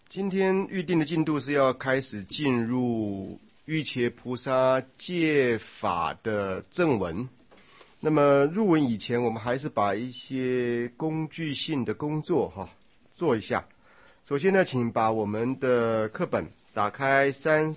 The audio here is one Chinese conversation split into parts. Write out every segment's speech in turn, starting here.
今天预定的进度是要开始进入欲切菩萨戒法的正文。那么入文以前，我们还是把一些工具性的工作做一下。首先呢，请把我们的课本打开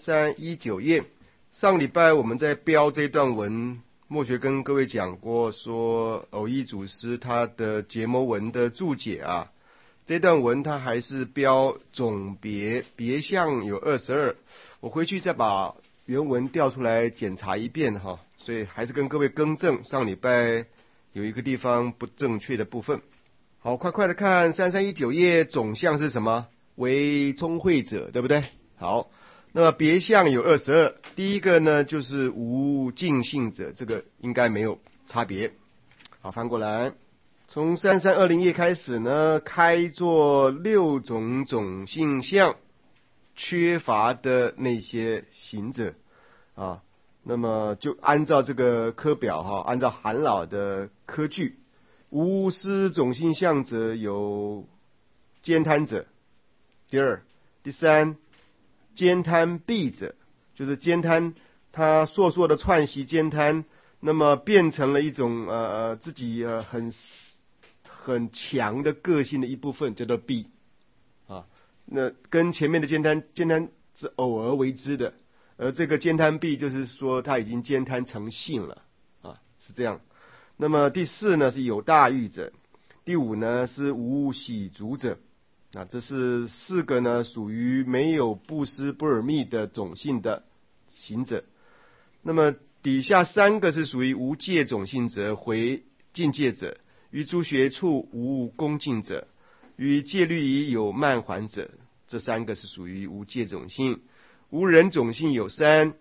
3319页。上礼拜我们在标这段文，墨学跟各位讲过，说偶益祖师他的结摩文的注解啊，这段文它还是标总别项有22，我回去再把原文调出来检查一遍所以还是跟各位更正上礼拜有一个地方不正确的部分。好，快的看3319页，总项是什么？为聪慧者，对不对？好，那么别项有22，第一个呢就是无尽性者，这个应该没有差别。好，翻过来，从3320页开始呢，开作6种种性相缺乏的那些行者啊，那么就按照这个科表按照韩老的科句，无施种性相者有兼贪者，第二，第三，兼贪弊者，就是兼贪他烁的串习兼贪，那么变成了一种自己很强的个性的一部分，叫做弊啊。那跟前面的兼贪是偶尔为之的，而这个兼贪弊就是说他已经兼贪成性了啊，是这样。那么第四呢是有大欲者，第五呢是无喜足者啊，这是4个呢属于没有布施不尔密的种性的行者。那么底下3个是属于无戒种性者，回境界者，于诸学处无恭敬者，于戒律仪有慢缓者，这3个是属于无戒种性。无忍种性有3，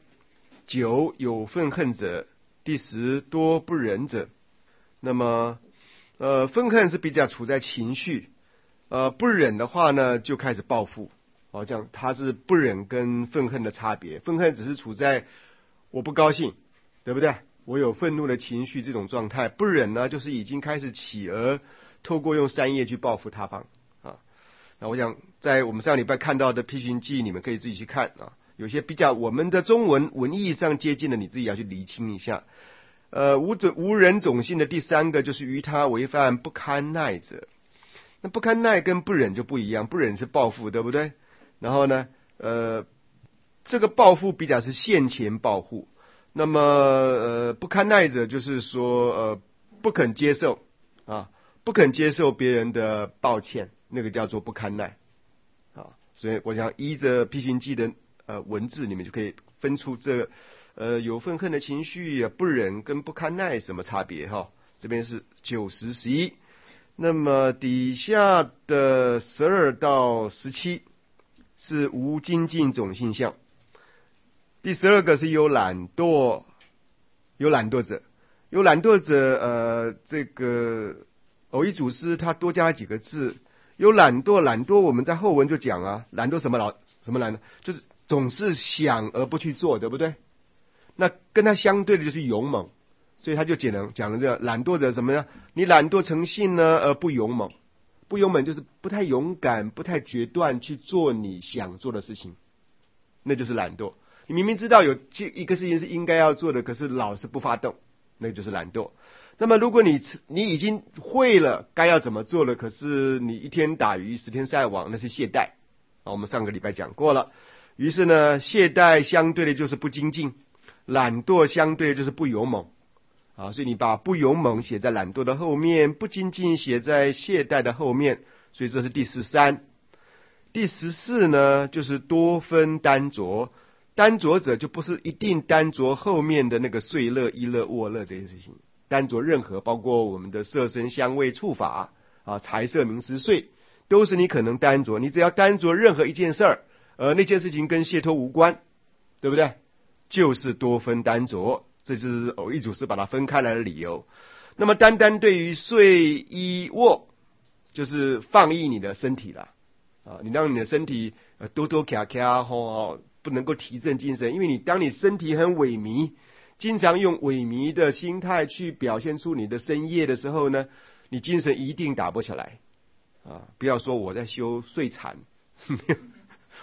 9有愤恨者，第10多不忍者。那么愤恨是比较处在情绪，不忍的话呢就开始报复这样它是不忍跟愤恨的差别。愤恨只是处在我不高兴，对不对？我有愤怒的情绪这种状态。不忍呢就是已经开始起而透过用3业去报复他方那我想在我们上礼拜看到的批评记，你们可以自己去看有些比较我们的中文文意上接近的，你自己要去厘清一下。无忍种性的第3个就是于他违犯不堪耐者。那不堪耐跟不忍就不一样，不忍是报复，对不对？然后呢这个报复比较是现前报复，那么不堪耐者就是说不肯接受不肯接受别人的抱歉，那个叫做不堪耐所以我想依着批评记的文字，你们就可以分出这有愤恨的情绪不忍跟不堪耐什么差别这边是9、10、11。那么底下的12到17是无精进种性相。第12个是有懒惰者。有懒惰者这个偶益祖师他多加几个字。有懒惰我们在后文就讲懒惰什么懒呢？就是总是想而不去做，对不对？那跟他相对的就是勇猛，所以他就讲了这个懒惰者什么呢？你懒惰成性呢而不勇猛。不勇猛就是不太勇敢，不太决断去做你想做的事情，那就是懒惰。你明明知道有一个事情是应该要做的，可是老是不发动，那就是懒惰。那么如果你已经会了该要怎么做了，可是你1天打鱼10天晒网，那是懈怠我们上个礼拜讲过了。于是呢懈怠相对的就是不精进，懒惰相对的就是不勇猛所以你把不勇猛写在懒惰的后面，不精进写在懈怠的后面，所以这是第13。第14呢就是多分单着。单着者就不是一定单着后面的那个睡乐、衣乐、卧乐这些事情，单着任何包括我们的色身香味触法财色名食睡，都是你可能单着。你只要单着任何一件事儿，那件事情跟解脱无关，对不对？就是多分单着，这是偶益祖师把它分开来的理由。那么单单对于睡衣卧，就是放逸你的身体了你让你的身体多卡不能够提振精神，因为当你身体很萎靡，经常用萎靡的心态去表现出你的身业的时候呢，你精神一定打不起来不要说我在修睡禅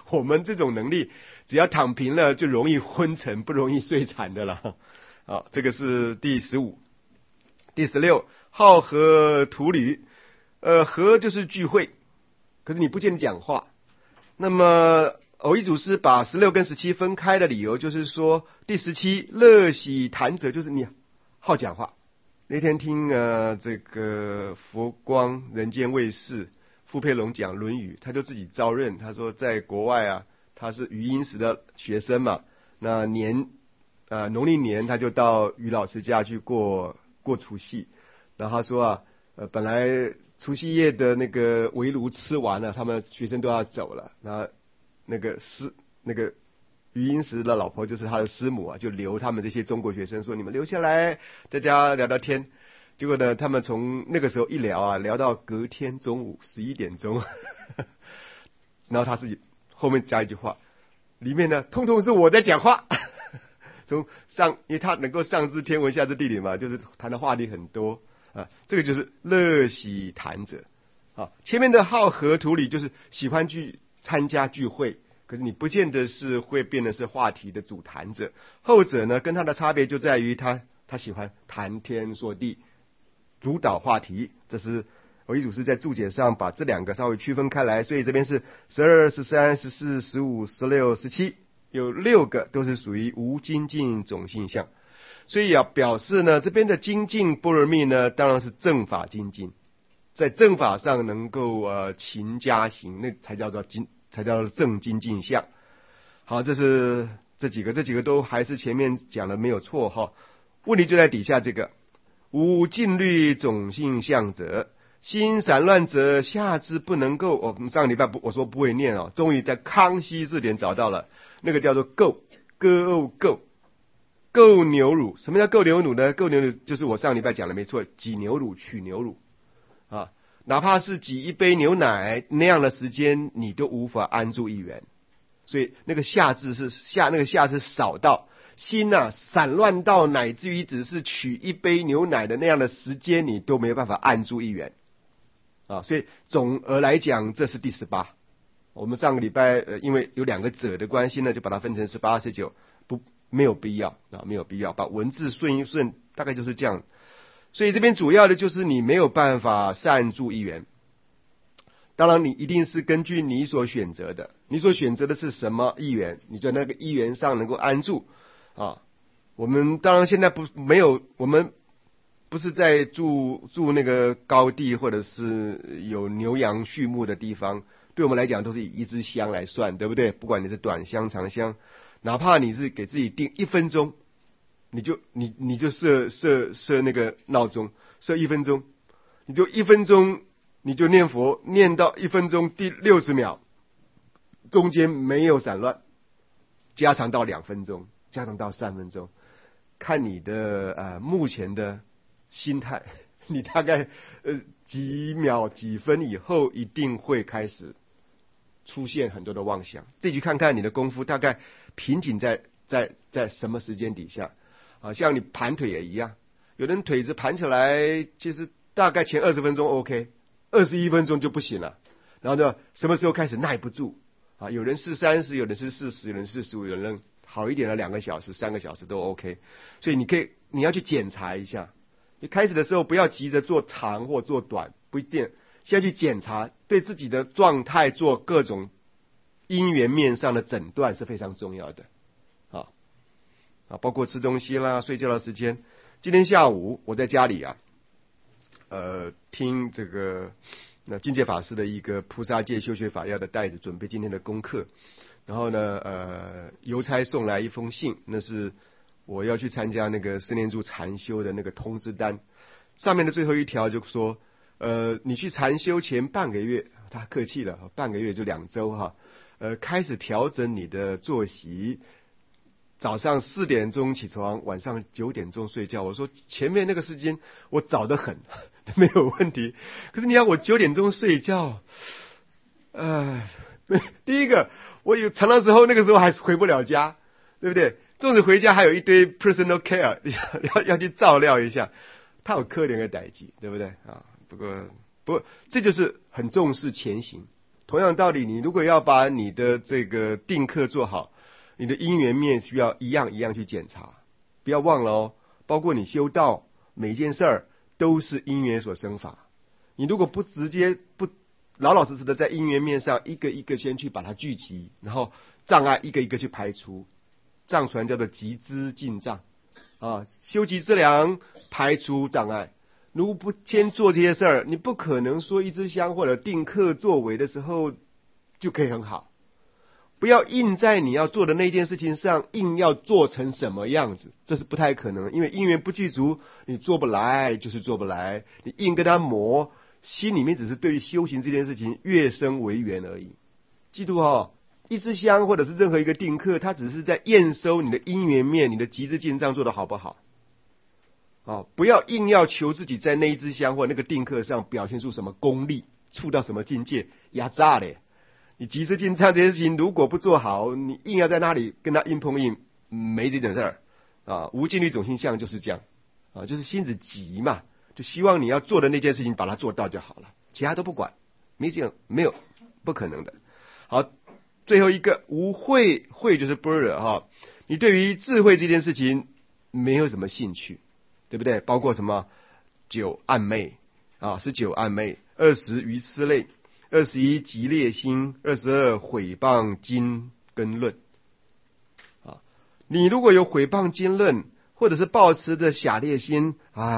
我们这种能力，只要躺平了就容易昏沉，不容易睡惨的了。好，这个是第15。第16，好合图旅。合就是聚会，可是你不见得讲话。那么偶益祖师把16跟17分开的理由，就是说第17乐喜谈者，就是你好讲话。那天听这个佛光人间卫视傅佩龙讲《论语》，他就自己招认，他说在国外啊，他是余英时的学生嘛，那农历年他就到余老师家去过除夕，然后他说啊，本来除夕夜的那个围炉吃完了，他们学生都要走了，然后那个余英时的老婆就是他的师母啊，就留他们这些中国学生说，你们留下来，大家聊聊天。结果呢，他们从那个时候一聊啊，聊到隔天中午11点钟，然后他自己后面加一句话，里面呢通通是我在讲话。从因为他能够上知天文下知地理嘛，就是谈的话题很多啊，这个就是乐喜谈者啊。前面的好合图旅就是喜欢去参加聚会，可是你不见得是会变得是话题的主谈者。后者呢，跟他的差别就在于他喜欢谈天说地，主导话题。这是偶益祖师在注解上把这两个稍微区分开来，所以这边是12、13、14、15、16、17，有6个都是属于无精进种性相。所以表示呢，这边的精进般若蜜呢，当然是正法精进，在正法上能够勤加行，那才叫做正精进相。好，这是这几个都还是前面讲的没有错哈。问题就在底下这个无尽律种性相者，心散乱者下之不能够。我们上礼拜我说不会念哦，终于在康熙字典找到了，那个叫做垢，垢牛乳。什么叫垢牛乳呢？垢牛乳就是我上礼拜讲的没错，挤牛乳取牛乳啊，哪怕是挤一杯牛奶那样的时间，你都无法安住一元。所以那个下字是少到心散乱到乃至于只是取一杯牛奶的那样的时间，你都没有办法按住一元啊。所以总而来讲，这是第18。我们上个礼拜因为有2个者的关系呢，就把它分成18、19，没有必要啊，没有必要把文字顺一顺，大概就是这样。所以这边主要的就是你没有办法善住一元。当然你一定是根据你所选择的，你所选择的是什么一元，你在那个一元上能够安住啊。我们当然现在我们不是在住那个高地或者是有牛羊畜牧的地方，对我们来讲都是以一支香来算，对不对？不管你是短香长香，哪怕你是给自己定1分钟，你就设那个闹钟，设1分钟，你就1分钟你就念佛，念到1分钟第60秒，中间没有散乱，加长到2分钟，加长到3分钟，看你的目前的心态，你大概几秒几分以后一定会开始出现很多的妄想，自己去看看你的功夫大概瓶颈在什么时间底下啊。像你盘腿也一样，有人腿子盘起来其实大概前20分钟 OK， 21分钟就不行了，然后呢什么时候开始耐不住啊？有人是30，有人是40，有人是45，有人好一点的2个小时3个小时都 OK。 所以你要去检查一下，你开始的时候不要急着做长或做短，不一定，先去检查，对自己的状态做各种因缘面上的诊断是非常重要的啊，包括吃东西啦、睡觉的时间。今天下午我在家里听这个境界法师的一个菩萨戒修学法要的袋子，准备今天的功课。然后呢邮差送来一封信，那是我要去参加那个4念住禅修的那个通知单，上面的最后一条就说你去禅修前半个月，他客气了，半个月就2周开始调整你的作息，早上4点钟起床，晚上9点钟睡觉。我说前面那个时间我早得很，没有问题。可是你要我9点钟睡觉，第一个我常常时候那个时候还是回不了家，对不对？纵使回家还有一堆 personal care 要去照料一下，他有可怜的代际，对不对啊？不过这就是很重视前行， 同样道理，你如果要把你的这个定课做好，你的因缘面需要一样一样去检查，不要忘了哦。包括你修道，每件事儿都是因缘所生法。你如果不直接不老老实实的在因缘面上一个一个先去把它聚集，然后障碍一个一个去排除，藏传叫做集资进障啊，修集资粮，排除障碍。如果不先做这些事儿，你不可能说一支香或者定课作为的时候就可以很好。不要硬在你要做的那件事情上硬要做成什么样子，这是不太可能，因为因缘不具足，你做不来就是做不来。你硬跟他磨，心里面只是对于修行这件事情越生为缘而已。记住哦，一支香或者是任何一个定课，它只是在验收你的因缘面，你的集资进藏做得好不好。不要硬要求自己在那一支香或那个定课上表现出什么功力，触到什么境界，压榨嘞。你集资进藏这件事情如果不做好，你硬要在那里跟他硬碰硬，没这种事儿无尽律种性相就是这样就是心子急嘛，就希望你要做的那件事情把它做到就好了，其他都不管，没有不可能的。好，最后一个无慧，慧就是般若你对于智慧这件事情没有什么兴趣，对不对？包括什么9暗昧19暗昧，20愚痴类，21极劣心，22毁谤经跟论你如果有毁谤经论，或者是抱持的狭劣心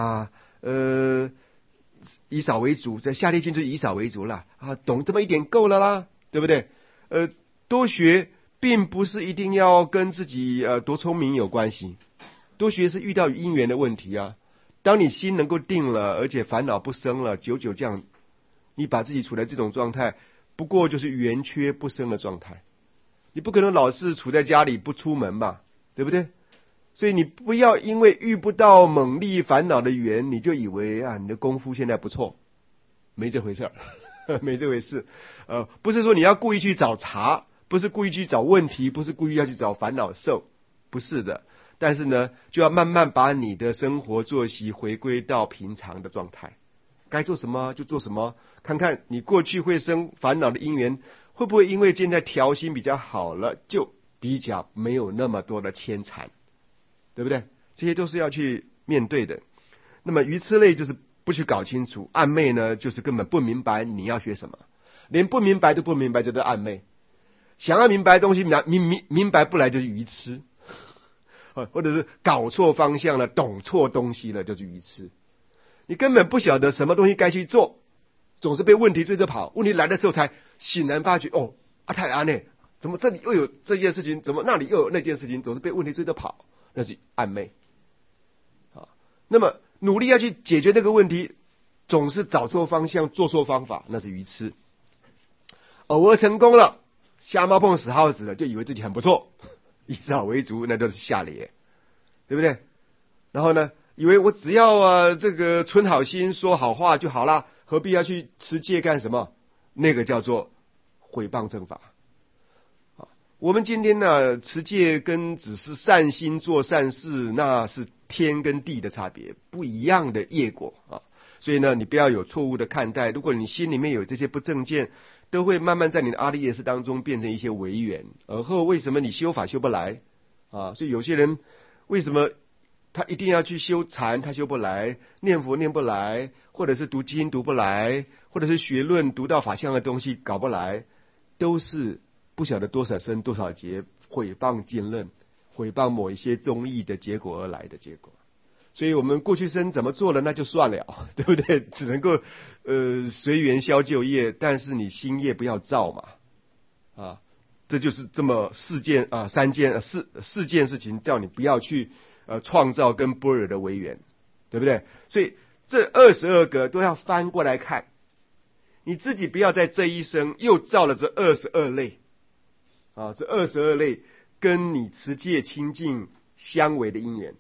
以少为主，在下列经就以少为主了懂这么一点够了啦，对不对？多学并不是一定要跟自己多聪明有关系，多学是遇到因缘的问题当你心能够定了，而且烦恼不生了，久久这样，你把自己处在这种状态，不过就是缘缺不生的状态。你不可能老是处在家里不出门吧，对不对？所以你不要因为遇不到猛力烦恼的缘，你就以为你的功夫现在不错，没这回事儿没这回事。不是说你要故意去找茬，不是故意去找问题，不是故意要去找烦恼受，不是的。但是呢，就要慢慢把你的生活作息回归到平常的状态，该做什么就做什么，看看你过去会生烦恼的因缘，会不会因为现在调心比较好了，就比较没有那么多的牵缠，对不对？这些都是要去面对的。那么愚痴类就是不去搞清楚，暗昧呢就是根本不明白你要学什么，连不明白都不明白，就是暗昧。想要明白东西，明白不来就是愚痴，或者是搞错方向了，懂错东西了，就是愚痴。你根本不晓得什么东西该去做，总是被问题追着跑，问题来的时候才醒然发觉，太安呢，怎么这里又有这件事情，怎么那里又有那件事情，总是被问题追着跑，那是暗昧那么努力要去解决那个问题，总是找错方向，做错方法，那是愚痴。偶尔成功了，瞎猫碰死耗子了，就以为自己很不错，以少为足，那就是下劣，对不对？然后呢，以为我只要这个存好心，说好话就好了，何必要去持戒干什么？那个叫做毁谤正法。我们今天呢，持戒跟只是善心做善事，那是天跟地的差别，不一样的业果所以呢，你不要有错误的看待。如果你心里面有这些不正见，都会慢慢在你的阿赖耶识当中变成一些违缘。而后为什么你修法修不来所以有些人为什么他一定要去修禅，他修不来；念佛念不来，或者是读经读不来，或者是学论读到法相的东西搞不来，都是不晓得多少生多少劫毁谤经论，毁谤某一些宗义的结果而来的结果。所以我们过去生怎么做了那就算了，对不对？只能够随缘消旧业，但是你新业不要造嘛这就是这么四件事情，叫你不要去创造跟般若的违缘，对不对？所以这22个都要翻过来看，你自己不要在这一生又造了这22类这22类跟你持戒清净相违的因缘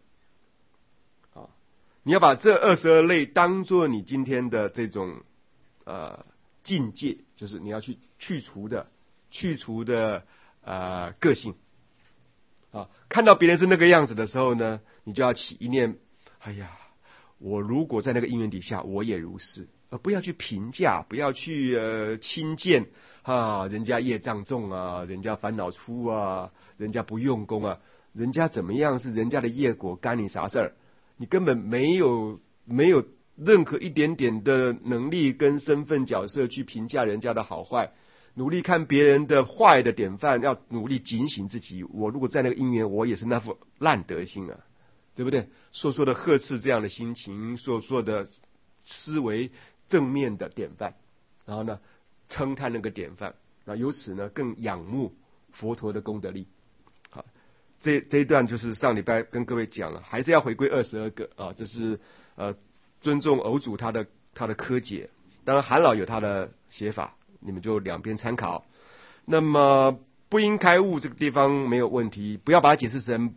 你要把这22类当作你今天的这种境界，就是你要去去除的个性看到别人是那个样子的时候呢，你就要起一念，哎呀，我如果在那个因缘底下，我也如是， 不要去评价，不要去轻贱人家业障重啊，人家烦恼粗啊，人家不用功啊，人家怎么样是人家的业果，干你啥事儿？你根本没有任何一点点的能力跟身份角色去评价人家的好坏，努力看别人的坏的典范，要努力警醒自己。我如果在那个因缘，我也是那副烂德性啊，对不对？说的呵斥这样的心情，说的思维正面的典范，然后呢称叹那个典范，然后由此呢更仰慕佛陀的功德力。好，这一段就是上礼拜跟各位讲了，还是要回归22个啊，这是尊重偶主他的科解，当然韩老有他的写法，你们就两边参考。那么不应开悟这个地方没有问题，不要把它解释成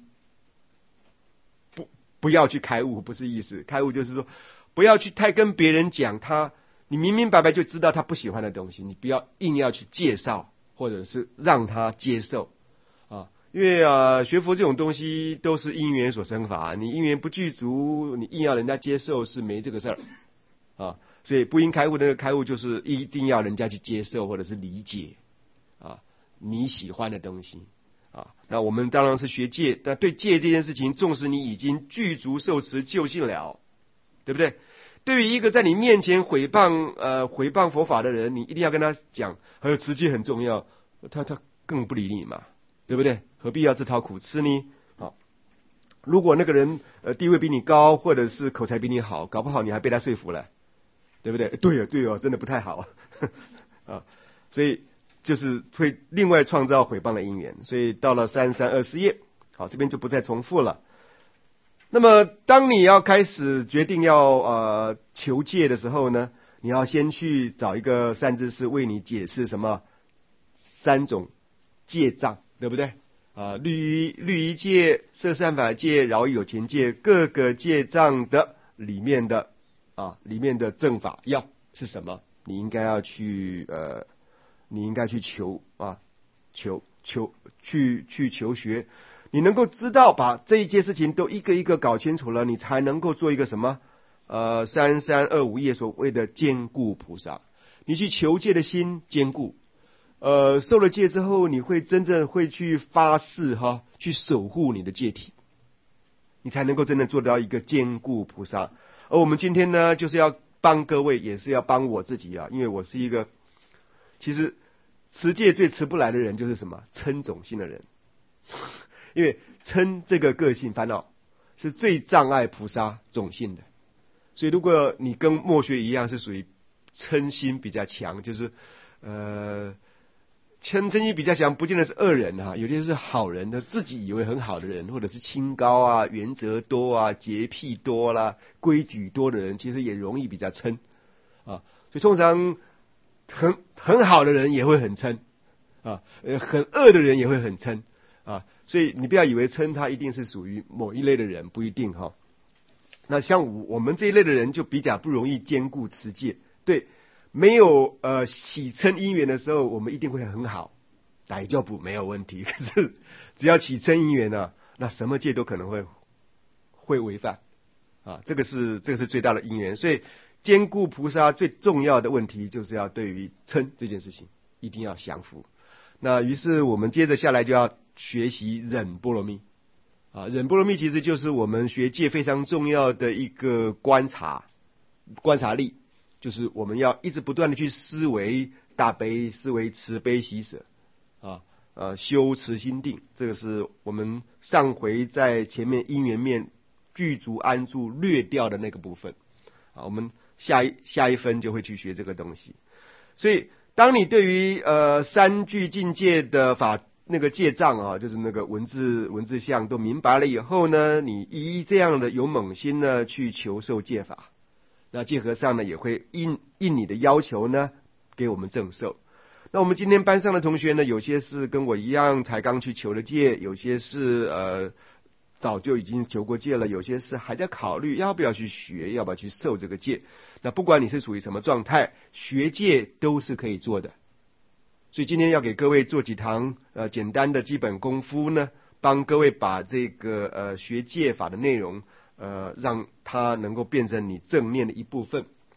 不要去开悟，不是意思。开悟就是说不要去太跟别人讲你明明白白就知道他不喜欢的东西，你不要硬要去介绍或者是让他接受啊。因为学佛这种东西都是因缘所生法，你因缘不具足，你硬要人家接受是没这个事儿啊。所以不应开悟，那个开悟就是一定要人家去接受或者是理解啊你喜欢的东西啊。那我们当然是学戒，但对戒这件事情，纵使你已经具足受持究竟了，对不对？对于一个在你面前毁谤佛法的人，你一定要跟他讲，还有持戒很重要，他更不理你嘛，对不对？何必要自讨苦吃呢？好，如果那个人地位比你高，或者是口才比你好，搞不好你还被他说服了，对不对？对哦，真的不太好啊。所以就是会另外创造毁谤的因缘。所以到了3324页，好，这边就不再重复了。那么当你要开始决定要求戒的时候呢，你要先去找一个善知识为你解释什么3种戒障，对不对？律仪戒、摄善法戒、饶益有情戒，各个戒障的里面的正法要是什么？你应该去求学。你能够知道把这一件事情都一个一个搞清楚了，你才能够做一个什么3325页所谓的坚固菩萨。你去求戒的心坚固，受了戒之后，你会真正会去发誓去守护你的戒体，你才能够真正做到一个坚固菩萨。而我们今天呢，就是要帮各位，也是要帮我自己啊，因为我是一个其实持戒最持不来的人，就是什么嗔种性的人。因为嗔这个个性烦恼是最障碍菩萨种性的，所以如果你跟末学一样是属于嗔心比较强，就是嗔心比较强，不见得是恶人有些是好人，他自己以为很好的人，或者是清高啊、原则多啊、洁癖多啦、规矩多的人，其实也容易比较嗔啊。所以通常很好的人也会很嗔很恶的人也会很嗔所以你不要以为嗔他一定是属于某一类的人，不一定那像我们这一类的人就比较不容易兼顾持戒，对，没有起嗔因缘的时候，我们一定会很好，逮就不没有问题。可是只要起嗔因缘那什么戒都可能会违反这个是最大的因缘。所以兼顾菩萨最重要的问题，就是要对于嗔这件事情一定要降服。那于是我们接着下来就要学习忍波罗蜜忍波罗蜜其实就是我们学戒非常重要的一个观察力，就是我们要一直不断的去思维大悲，思维慈悲喜舍修持心定。这个是我们上回在前面因缘面具足安住略掉的那个部分我们下一分就会去学这个东西。所以当你对于三具境界的法那个戒障就是那个文字相都明白了以后呢，你依这样的有猛心呢去求受戒法，那戒和尚呢也会应你的要求呢给我们正受。那我们今天班上的同学呢，有些是跟我一样才刚去求了戒，有些是早就已经求过戒了，有些是还在考虑要不要去学，要不要去受这个戒。那不管你是属于什么状态，学戒都是可以做的。所以今天要给各位做几堂简单的基本功夫呢，帮各位把这个学戒法的内容让它能够变成你正面的一部分。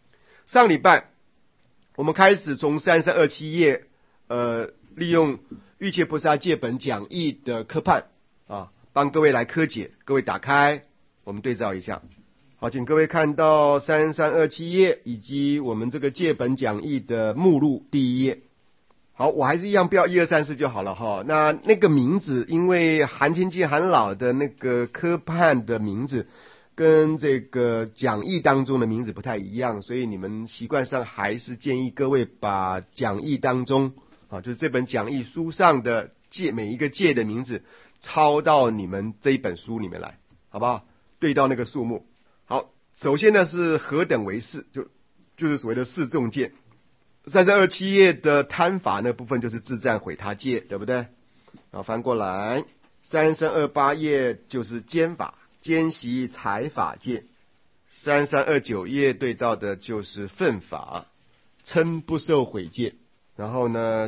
上礼拜我们开始从3327页，利用玉切菩萨戒本讲义的科判啊，帮各位来科解。各位打开，我们对照一下。好，请各位看到3327页以及我们这个戒本讲义的目录第1页。好，我还是一样标1、2、3、4就好了哈。那个名字，因为韩清记韩老的那个科判的名字跟这个讲义当中的名字不太一样，所以你们习惯上还是建议各位把讲义当中啊，就是这本讲义书上的戒每一个戒的名字抄到你们这一本书里面来，好不好？对到那个数目。好，首先呢是何等为4，就是所谓的4重戒。3327页的贪法那部分就是自占毁他戒，对不对？好，翻过来，3328页就是奸法，奸习财法戒。3329页对到的就是分法，嗔不受毁戒。然后呢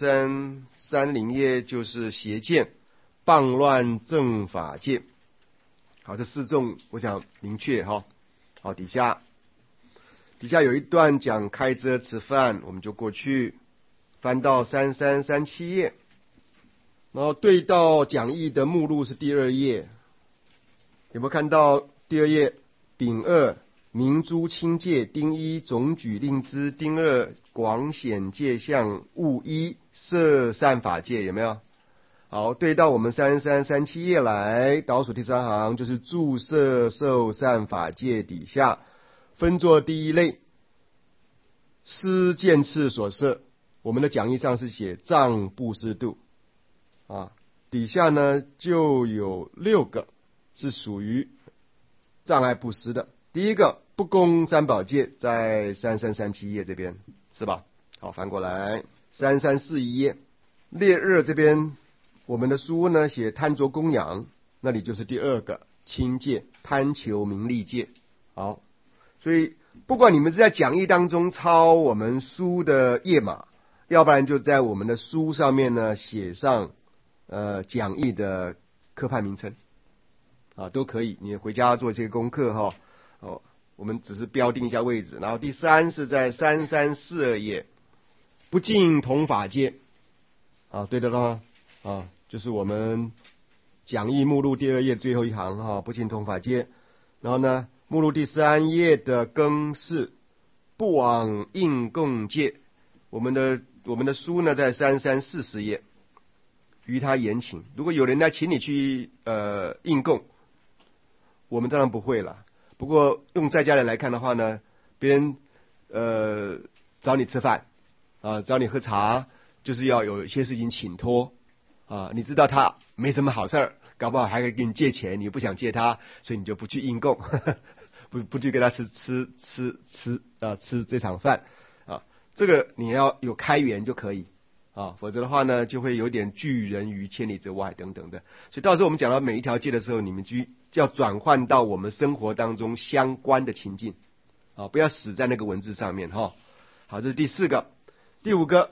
，3330页就是邪见，谤乱正法戒。好，这4重我想明确哈。好，底下有一段讲开遮吃饭，我们就过去翻到3337页，然后对到讲义的目录是第2页，有没有看到第2页丙2明珠清戒丁1总举令之丁2广显戒相物1摄善法戒，有没有？好，对到我们3337页来，倒数第3行就是注摄受善法戒底下分作第1类，施见次所摄。我们的讲义上是写障布施度啊，底下呢就有6个是属于障碍布施的。第一个不攻三宝戒，在3337页这边是吧？好，翻过来3341页列2这边。我们的书呢写贪着供养，那里就是第2个轻戒，贪求名利戒。好，所以不管你们是在讲义当中抄我们书的页码，要不然就在我们的书上面呢写上讲义的科判名称啊，都可以。你回家做这些功课哈。哦，我们只是标定一下位置。然后第3是在3342页不敬同法戒啊，对的了啊。就是我们讲义目录第2页最后一行哈，不敬同法戒。然后呢，目录第3页的更是不往应供戒。我们的书呢在3340页，于他言请。如果有人来请你去应供，我们当然不会了。不过用在家人来看的话呢，别人找你吃饭啊，找你喝茶，就是要有一些事情请托。啊，你知道他没什么好事儿，搞不好还可以给你借钱，你不想借他，所以你就不去应供，不去跟他吃这场饭啊。这个你要有开源就可以啊，否则的话呢，就会有点拒人于千里之外等等的。所以到时候我们讲到每一条戒的时候，你们就要转换到我们生活当中相关的情境啊，不要死在那个文字上面哈。好，这是第4个。第5个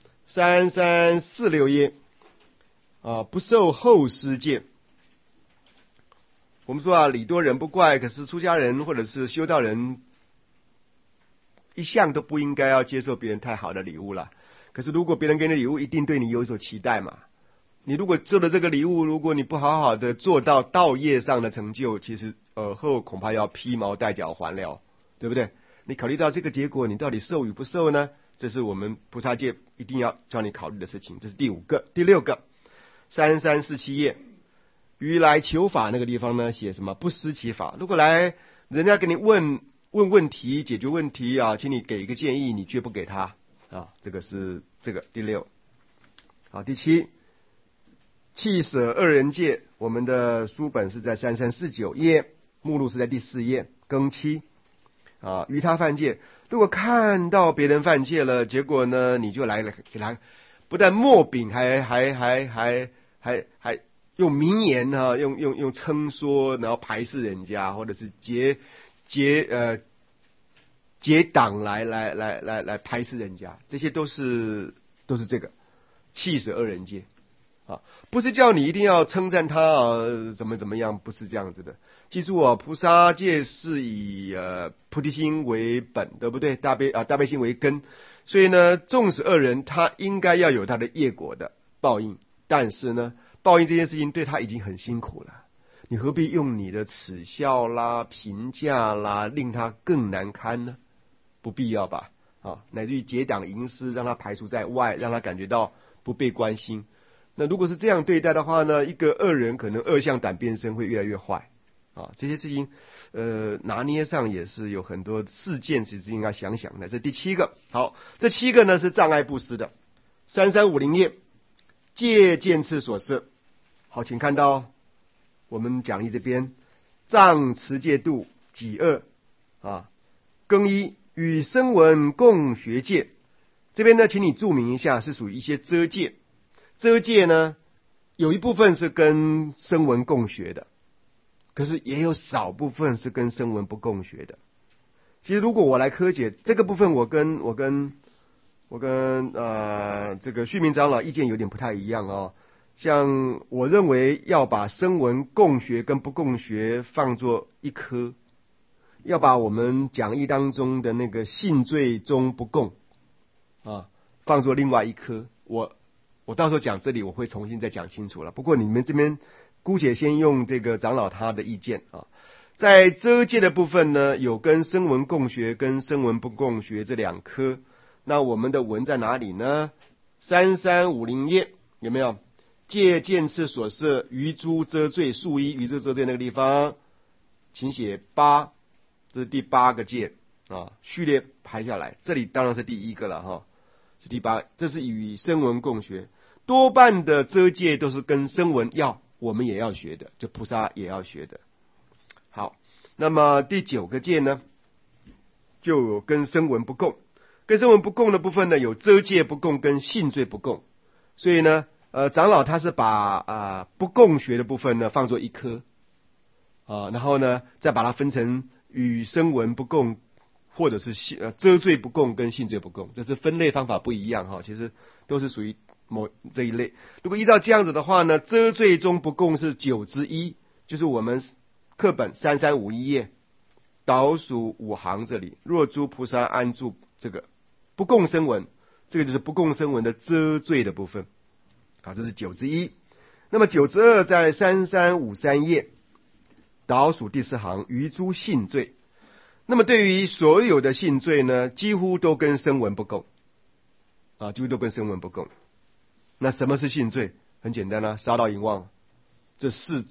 3346页。不受后施戒。我们说啊，礼多人不怪，可是出家人或者是修道人一向都不应该要接受别人太好的礼物了。可是如果别人给你礼物，一定对你有所期待嘛。你如果做了这个礼物，如果你不好好的做到道业上的成就，其实尔后恐怕要披毛戴角还了，对不对？你考虑到这个结果，你到底受与不受呢？这是我们菩萨戒一定要叫你考虑的事情。这是第5个。第6个3347页，于来求法那个地方呢，写什么不施其法。如果来人家给你问问题，解决问题啊，请你给一个建议，你绝不给他啊。这个是这个第6。好，第7，弃舍2人戒。我们的书本是在3349页，目录是在第4页，更7啊。于他犯戒，如果看到别人犯戒了，结果呢，你就来给他，不但墨饼，还用名言啊，用称说，然后排斥人家，或者是结党来排斥人家，这些都是这个弃舍2人戒啊，不是叫你一定要称赞他怎么样，不是这样子的。记住啊，菩萨戒是以菩提心为本，对不对？大悲心为根，所以呢，纵使恶人他应该要有他的业果的报应，但是呢，报应这件事情对他已经很辛苦了。你何必用你的耻笑啦、评价啦，令他更难堪呢？不必要吧？啊，乃至于结党营私，让他排除在外，让他感觉到不被关心。那如果是这样对待的话呢，一个恶人可能恶向胆边生，会越来越坏。啊，这些事情，拿捏上也是有很多事件，其实应该想想的。这第7个，好，这7个呢是障碍布施的。3350页，戒见次所摄。好，请看到我们讲义这边，藏持戒度己恶啊，更衣与声闻共学戒。这边呢，请你注明一下，是属于一些遮戒。遮戒呢，有一部分是跟声闻共学的。可是也有少部分是跟声闻不共学的。其实如果我来科解这个部分，我跟这个旭明长老意见有点不太一样哦。像我认为要把声闻共学跟不共学放作一科，要把我们讲义当中的那个信罪中不共放作另外一科。我到时候讲这里我会重新再讲清楚了。不过你们这边姑且先用这个长老他的意见啊，在遮戒的部分呢，有跟声闻共学跟声闻不共学这2科。那我们的文在哪里呢？3350页有没有？戒见次所摄，于诸遮罪数一，于诸遮罪那个地方，请写8，这是第8个戒啊，序列排下来，这里当然是第1个了哈，是第8，这是与声闻共学。多半的遮戒都是跟声闻我们也要学的，就菩萨也要学的。好，那么第9个戒呢，就有跟声闻不共。跟声闻不共的部分呢，有遮戒不共跟信罪不共。所以呢，长老他是把不共学的部分呢放作一科然后呢再把它分成与声闻不共，或者是遮罪不共跟信罪不共，这是分类方法不一样哈，其实都是属于某这一类。如果依照这样子的话呢，遮罪中不共是9之1，就是我们课本3351页倒数5行这里，若诸菩萨安住这个不共声闻，这个就是不共声闻的遮罪的部分这是9之1。那么9之2在3353页倒数第4行，于诸信罪。那么对于所有的信罪呢，几乎都跟声闻不共几乎都跟声闻不共。那什么是信罪？很简单杀盗淫妄，这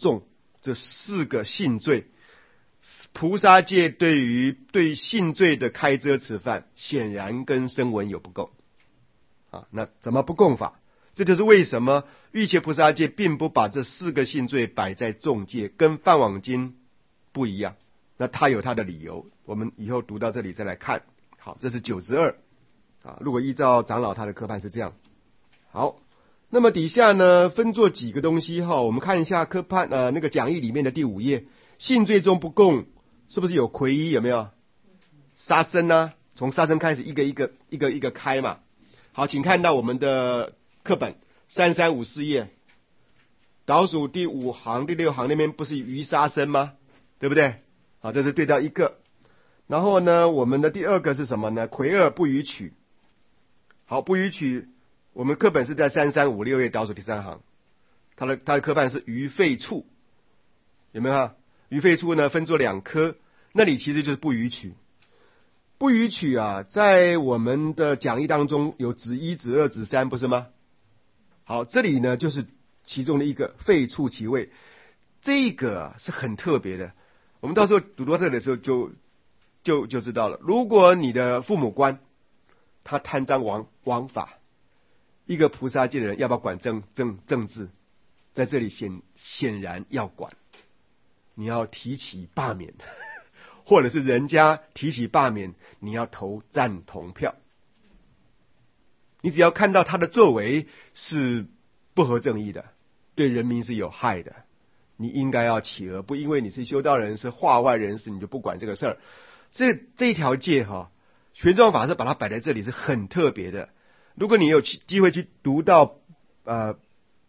4个信罪，菩萨戒对信罪的开遮持犯，显然跟声闻有不共那怎么不共法？这就是为什么欲切菩萨戒并不把这4个信罪摆在重戒，跟梵网经不一样。那他有他的理由，我们以后读到这里再来看。好，这是9之2如果依照长老他的科判是这样。好，那么底下呢分作几个东西我们看一下科判那个讲义里面的第5页，信罪中不共是不是有魁一？有没有杀生呢？从杀生开始一个一个开嘛。好，请看到我们的课本3354页倒数第5行第6行那边不是于杀生吗？对不对？好，这是对到一个。然后呢，我们的第2个是什么呢？魁二不予取。好，不予取，我们课本是在3356页倒数第3行，它的科判是于废处，有没有于废处呢分作2科，那里其实就是不予取。不予取在我们的讲义当中有子1、子2、子3，不是吗？好，这里呢就是其中的一个，废处其位，这个是很特别的。我们到时候读到这里的时候就知道了。如果你的父母官他贪赃枉法，一个菩萨戒的人要不要管政治？在这里显然要管，你要提起罢免，或者是人家提起罢免，你要投赞同票。你只要看到他的作为是不合正义的，对人民是有害的，你应该要起而不因为你是修道人是化外人士，你就不管这个事儿。这一条戒玄奘法师把它摆在这里是很特别的。如果你有机会去读到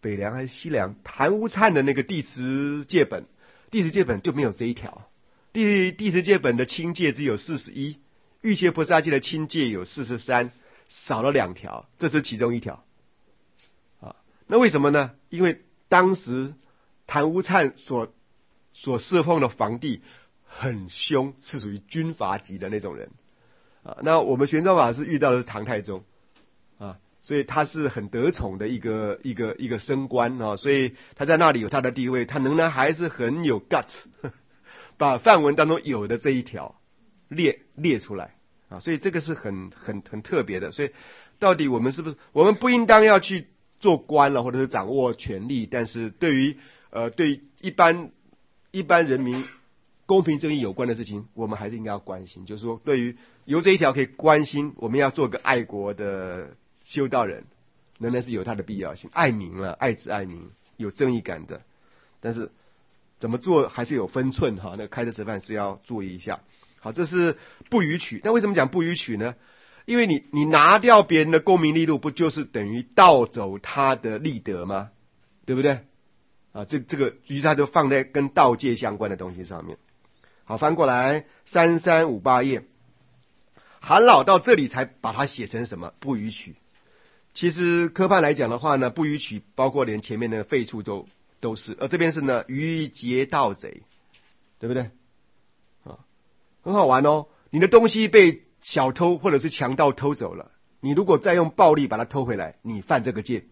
北凉还是西凉，谭无灿的那个第十戒本，第十戒本就没有这一条。第十戒本的清戒只有41，玉邪菩萨戒的清戒有43，少了2条，这是其中一条。啊，那为什么呢？因为当时谭无灿所侍奉的皇帝很凶，是属于军阀级的那种人。啊，那我们玄奘法师遇到的是唐太宗。啊，所以他是很得宠的一个升官啊，所以他在那里有他的地位，他仍然还是很有 guts， 把梵文当中有的这一条列出来啊，所以这个是很特别的。所以到底我们是不是我们不应当要去做官了，或者是掌握权力，但是对于对一般人民公平正义有关的事情，我们还是应该要关心。就是说，对于由这一条可以关心，我们要做个爱国的修道人，仍然是有它的必要性。爱民了，爱子爱民，有正义感的，但是怎么做还是有分寸哈。那开车吃饭是要注意一下。好，这是不逾矩。那为什么讲不逾矩呢？因为你拿掉别人的功名利禄，不就是等于盗走他的利德吗？对不对？啊，这个于是他就放在跟盗戒相关的东西上面。好，翻过来3358页，韩老到这里才把它写成什么不逾矩。其实科判来讲的话呢，不逾矩包括连前面的废处都是，而这边是呢逾劫盗贼，对不对？啊，很好玩哦。你的东西被小偷或者是强盗偷走了，你如果再用暴力把它偷回来，你犯这个戒，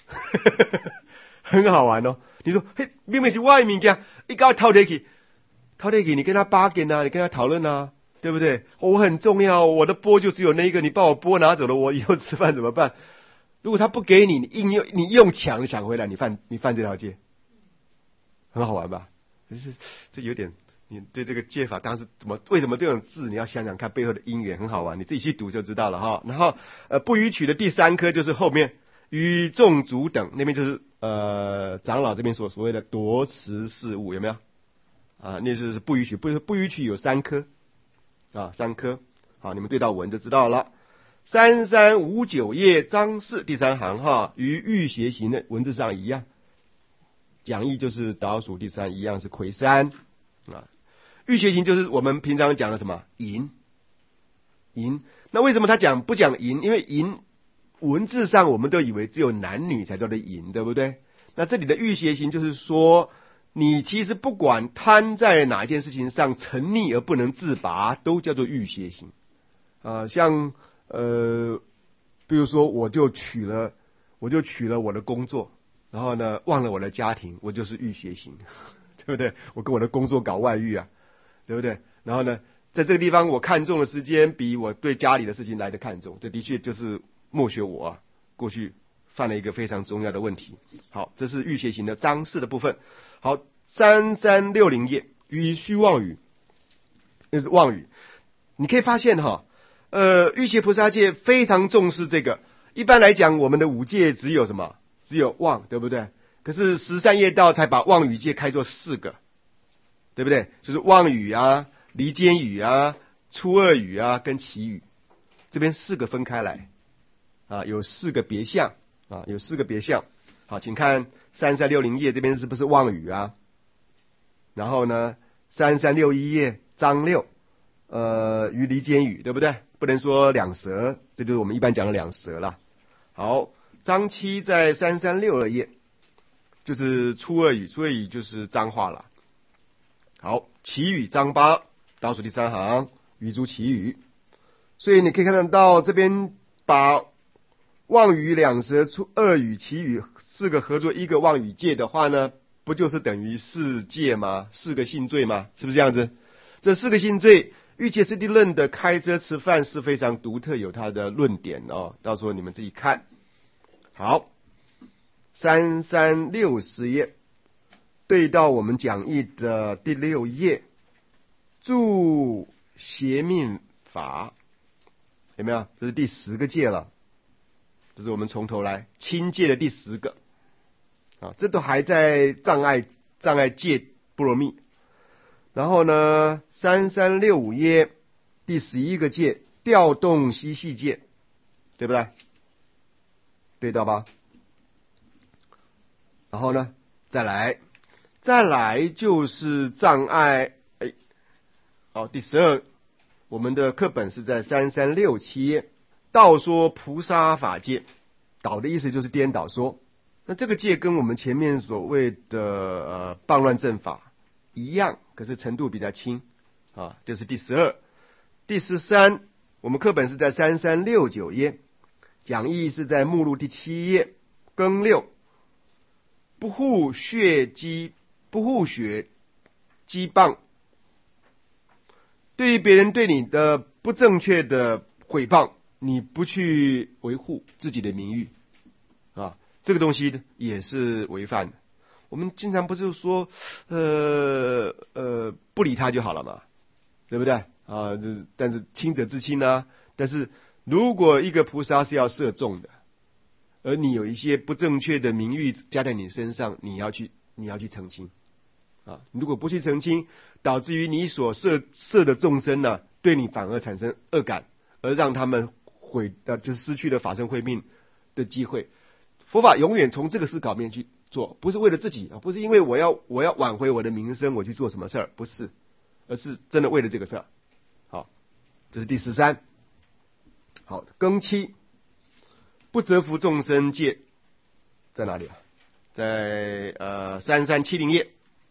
很好玩哦。你说，嘿，明明是我的物件，你给我偷回去，你跟他bargain啊，你跟他讨论啊，对不对？我很重要，我的钵就只有那一个，你把我钵拿走了，我以后吃饭怎么办？如果他不给你，你用抢回来，你犯这条戒，很好玩吧？这有点，你对这个戒法当时为什么这种字你要想想看背后的因缘，很好玩，你自己去读就知道了哈。然后不逾矩的第3科就是后面与众族等，那边就是长老这边所谓的夺持事物，有没有？啊，那就是不逾矩，不逾矩有3科啊，3科。好，你们对到文就知道了。3359页章4第3行哈，与欲邪行的文字上一样，讲义就是倒数第3，一样是魁山啊。欲邪行就是我们平常讲的什么淫。那为什么他不讲淫？因为淫文字上我们都以为只有男女才叫做淫，对不对？那这里的欲邪行就是说，你其实不管贪在哪一件事情上沉溺而不能自拔，都叫做欲邪行啊。像比如说我就娶了我的工作，然后呢忘了我的家庭，我就是欲邪行，对不对？我跟我的工作搞外遇啊，对不对？然后呢在这个地方我看重的时间比我对家里的事情来的看重，这的确就是默许我啊过去犯了一个非常重要的问题。好，这是欲邪行的章4的部分。好，3360页与虚妄语，那是妄语。你可以发现哈，欲邪菩萨戒非常重视这个。一般来讲，我们的5戒只有什么？只有妄，对不对？可是13业道才把妄语戒开作4个，对不对？就是妄语啊、离间语啊、粗恶语啊跟绮语，这边4个分开来啊，有4个别项啊，有4个别项。好，请看3360页这边是不是妄语啊？然后呢，3361页章6。于离间语，对不对？不能说两舌，这就是我们一般讲的两舌了。好，章7在336页，就是粗恶语，粗恶语就是脏话了。好，绮语章8倒数第3行，语诸绮语。所以你可以看得到这边把妄语、两舌、粗恶语、绮语4个合作一个妄语戒的话呢，不就是等于4戒吗？4个性罪吗？是不是这样子？这4个性罪，欲界师地论的开遮吃饭是非常独特，有它的论点哦，到时候你们自己看。好，3360页对到我们讲义的第6页，助邪命法，有没有？这是第10个戒了，这是我们从头来清戒的第10个啊，这都还在障碍戒波罗蜜。然后呢，3365页第11个戒，调动嬉戏戒，对不对？对到吧？ 然后呢，再来就是障碍。好，第12，我们的课本是在3367页，道说菩萨法界。倒的意思就是颠倒说。那这个戒跟我们前面所谓的谤乱正法一样，可是程度比较轻啊，就是第12。第13，我们课本是在3369页，讲义是在目录第7页，庚6，不护血讥谤。对于别人对你的不正确的毁谤，你不去维护自己的名誉啊，这个东西也是违犯的。我们经常不是说不理他就好了嘛，对不对啊？但是亲者自亲啊。但是如果一个菩萨是要摄众的，而你有一些不正确的名誉加在你身上，你要去澄清啊。如果不去澄清，导致于你所摄的众生呢，对你反而产生恶感，而让他们就是失去了法身慧命的机会。佛法永远从这个思考面去做，不是为了自己啊，不是因为我要挽回我的名声，我去做什么事儿，不是，而是真的为了这个事儿。好，这是第13。好，庚7，不折服众生戒在哪里啊？在3370页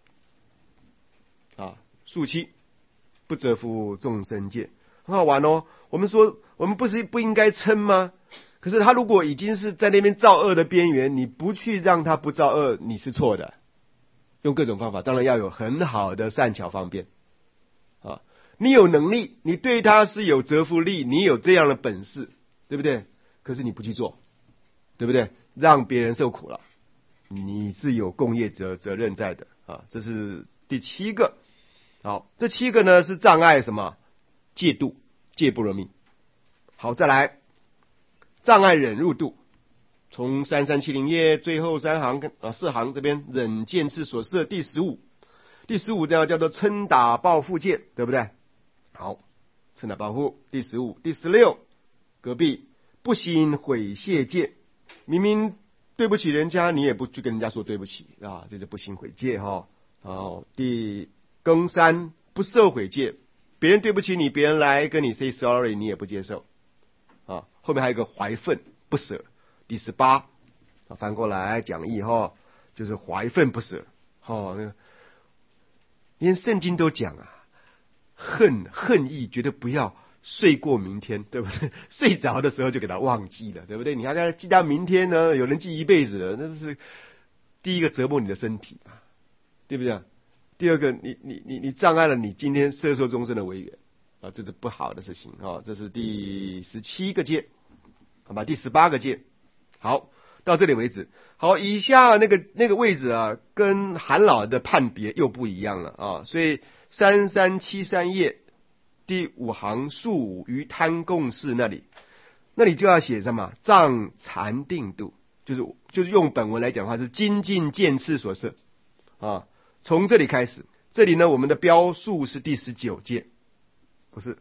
啊，数7，不折服众生戒，很好玩哦。我们说我们不应该嗔吗？可是他如果已经是在那边造恶的边缘，你不去让他不造恶，你是错的。用各种方法，当然要有很好的善巧方便啊。你有能力，你对他是有折服力，你有这样的本事，对不对？可是你不去做，对不对？让别人受苦了，你是有共业责任在的啊。这是第7个。好，这7个呢是障碍什么？戒度，戒不容命。好，再来障碍忍辱度，从3370页最后4行这边，忍见次所摄第15。第15这样叫做嗔打报复戒，对不对？好，嗔打报复。第15。第16，隔壁不行毁戒戒，明明对不起人家，你也不去跟人家说对不起啊，这是不行毁戒哈。好，第庚3，不受毁戒，别人对不起你，别人来跟你 say sorry， 你也不接受啊。后面还有一个怀愤不舍。第18，翻过来讲义哈，就是怀愤不舍。那个连圣经都讲啊，恨意绝对不要睡过明天，对不对？睡着的时候就给他忘记了，对不对？你还记到明天呢，有人记一辈子了，那是第一个折磨你的身体嘛，对不对？第二个，你障碍了你今天摄受众生的违缘啊，这是不好的事情啊。这是第17个戒，好吧？第18个戒。好，到这里为止。好，以下那个位置啊，跟韩老的判别又不一样了啊。所以3373页第5行数5于贪共事那里就要写什么？障禅定度，就是用本文来讲的话是精进见次所摄啊。从这里开始，这里呢我们的标数是第19戒，不是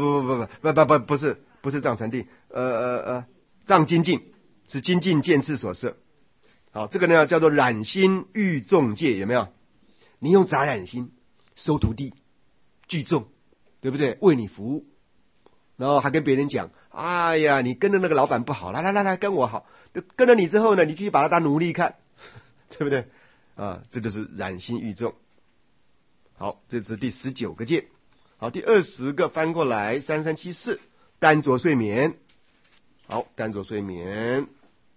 障禅定，障精进。是精进见次所摄。好，这个呢叫做染心欲众戒，有没有？你用杂染心收徒弟聚众，对不对？为你服务，然后还跟别人讲，哎呀，你跟着那个老板不好，来跟我好，跟着你之后呢，你继续把他当奴隶看，对不对啊？这就是染心欲众。好，这是第19个戒。好，第20个翻过来3374单着睡眠。好，单着睡眠。